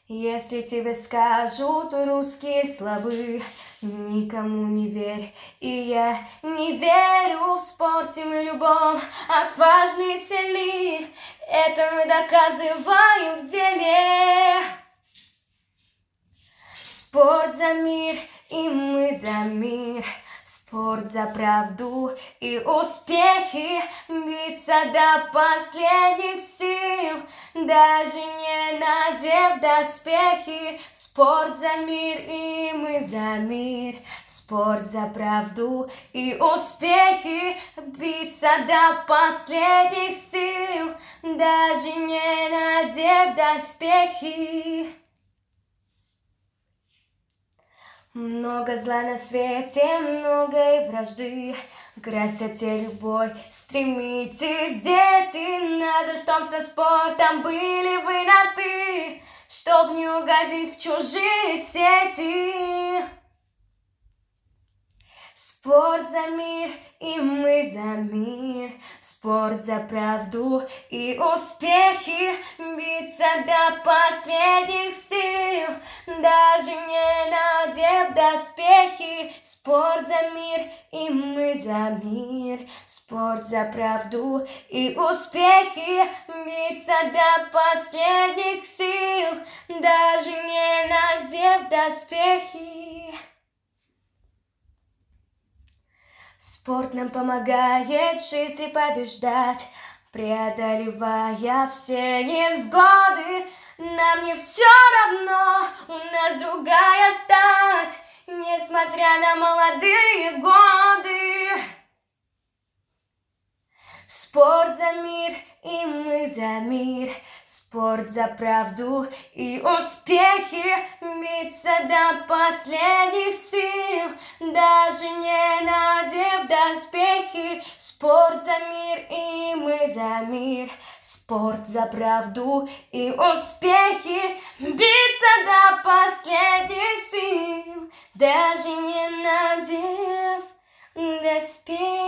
Если тебе скажут русские слабы, никому не верь, и я не верю. В спорте мы любом отважны и сильны, это мы доказываем в деле. Спорт за мир, и мы за мир. Спорт за правду и успехи, биться до последних сил, даже не надев доспехи. Спорт за мир, и мы за мир. Спорт за правду и успехи, биться до последних сил, даже не надев доспехи. Много зла на свете, много и вражды, к красоте любой стремитесь, дети. Надо, чтоб со спортом были вы на «ты», чтоб не угодить в чужие сети. Спорт за мир, и мы за мир. Спорт за правду и успехи, биться до последних сил, даже не надев доспехи. Спорт за мир, и мы за мир. Спорт за правду и успехи, биться до последних сил, даже не надев доспехи. Спорт нам помогает жить и побеждать, преодолевая все невзгоды. Нам не все равно, у нас другая стать, несмотря на молодые годы. Спорт за мир, и мы за мир. Спорт за правду и успехи, биться до последних сил, даже не надев доспехи. Спорт за мир, и мы за мир. Спорт за правду и успехи, биться до последних сил, даже не надев доспехи.